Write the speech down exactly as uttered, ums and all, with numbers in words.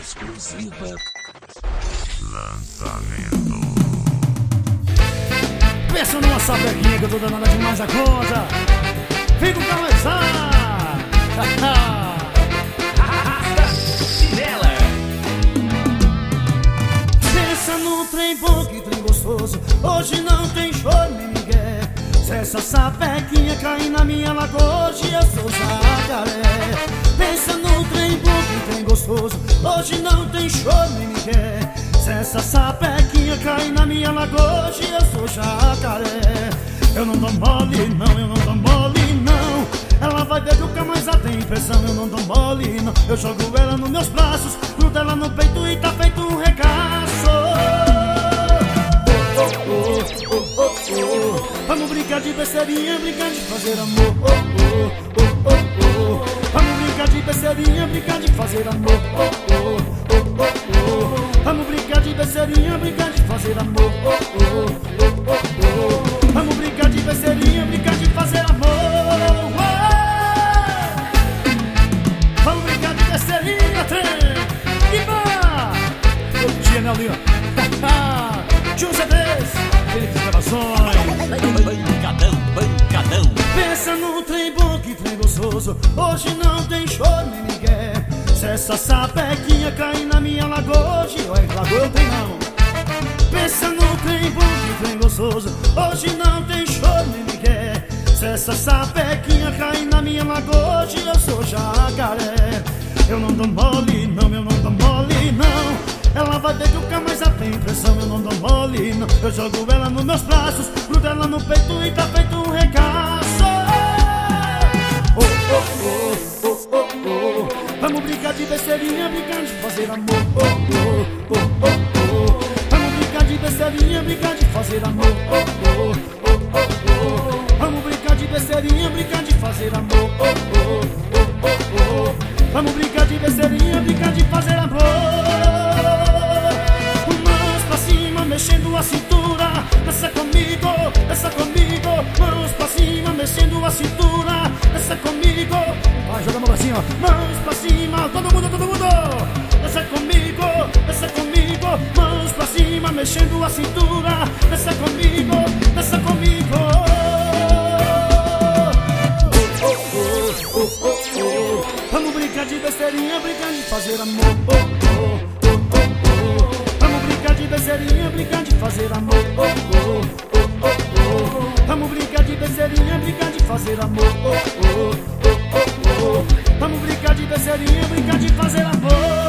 exclusiva. Lançamento. Pensa numa sapequinha que eu tô danada demais a conta. Vem com começar. Chinela. Pensa num trem bom, que trem gostoso. Hoje não tem choro nem migué. Se essa sapequinha cair na minha lagoa, hoje eu sou jacaré. Pensa num trem bom, que trem gostoso. Hoje não tem choro nem migué. Se essa sapequinha cair na minha lagoa, hoje eu sou jacaré. Eu não dou mole não, eu não dou mole não. Ela vai ver que o camisa tem impressão. Eu não dou mole não. Eu jogo ela nos meus braços, grudo ela no peito e tá feito um regaço. Oh, oh, oh, oh, oh, oh. Vamos brincar de besteirinha, brincar de fazer amor. Oh, oh, oh, oh, oh. Vamos brincar de besteirinha, brincar de fazer amor. Oh, oh, oh, oh, oh. Vamos brincar de besteirinha, brincar de fazer amor. Oh, oh, oh, oh, oh. Vamos brincar de besteirinha, brincar de fazer amor. Oh. Vamos brincar de besteirinha, trem. E vá! Eu tinha, né, ali, ó. Tio C Ds, Felipe Gravações. Bancadão, bancadão. Pensa num trem bom, que trem gostoso. Hoje não tem choro nem migué. Se essa sapequinha cair na minha lagoa, hoje, olha, lagoa não tem não. Pensa num trem bom, que trem gostoso. Hoje não tem choro nem migué. Se essa sapequinha cair na minha lagoa, hoje eu sou jacaré. Eu não dou mole não, eu não dou mole não. Ela vai ver que o camisa tem impressão. Eu não dou mole não. Eu jogo ela nos meus braços, grudo ela no peito e tá feito um regaço. Oh, oh, oh, oh, oh, oh. Vamos brincar de besteirinha, brincar de fazer amor. Oh, oh, oh, oh, oh. Vamos brincar de besteirinha, brincar de fazer amor. Oh, oh, oh, oh, oh. Vamos brincar de besteirinha, brincar de fazer amor. Oh, oh, oh, oh, oh. Vamos brincar de besteirinha, brincar de fazer amor. Mãos pra cima, mexendo a cintura. Dança comigo, dança comigo. Mãos pra cima, mexendo a cintura. Dança comigo. Vai, joga a mão assim, ó. Mãos pra cima, todo mundo, todo mundo. Dança comigo, dança comigo. Mãos pra cima, mexendo a cintura. Dança comigo, dança comigo. Oh, oh, oh, oh, oh, oh. Vamos brincar de besteirinha, brincar de fazer amor. Oh, oh, oh, oh, oh. Vamos brincar de besteirinha, brincar de fazer amor. Oh, oh, oh, oh, oh. Vamos brincar de besteirinha, brincar de fazer amor. Oh, oh, oh, oh, oh. Vamos brincar de besteirinha, brincar de fazer amor.